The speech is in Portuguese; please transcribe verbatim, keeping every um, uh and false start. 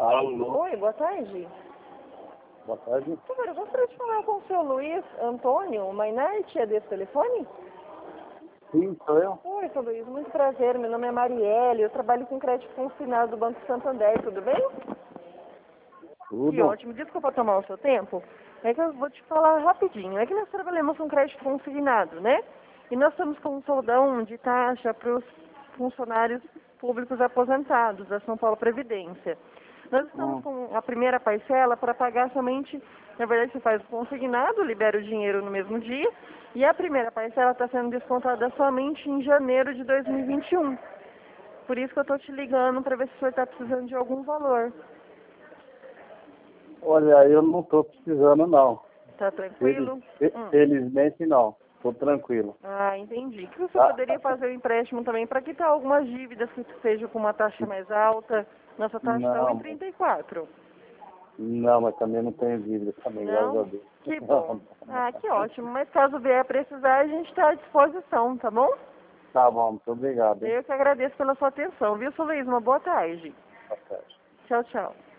Alô? Oi, boa tarde. Boa tarde. Por favor, eu gostaria de falar com o seu Luiz Antônio Mainarte, é desse telefone? Sim, sou eu. Oi, seu Luiz, muito prazer. Meu nome é Marielle, eu trabalho com crédito consignado do Banco Santander, tudo bem? Tudo. Que ótimo. Desculpa tomar o seu tempo. É que eu vou te falar rapidinho. É que nós trabalhamos com crédito consignado, né? E nós estamos com um soldão de taxa para os funcionários públicos aposentados da São Paulo Previdência. Nós estamos Hum. com a primeira parcela para pagar somente, na verdade você faz o consignado, libera o dinheiro no mesmo dia, e a primeira parcela está sendo descontada somente em janeiro de dois mil e vinte e um. Por isso que eu estou te ligando para ver se o senhor está precisando de algum valor. Olha, eu não estou precisando, não. Tá tranquilo? Feliz- Hum. Felizmente, não. Estou tranquilo. Ah, entendi. Que você Tá? poderia fazer o empréstimo também para quitar algumas dívidas que sejam com uma taxa mais alta. Nossa taxa está Não, um vírgula trinta e quatro. não, mas também não tenho dívida também, graças a Não? Deus. Que bom. Ah, que ótimo. Mas caso vier a precisar, a gente está à disposição, tá bom? Tá bom, muito obrigado, hein? Eu que agradeço pela sua atenção, viu, seu Luiz? Uma boa tarde. Boa tarde. Tchau, tchau.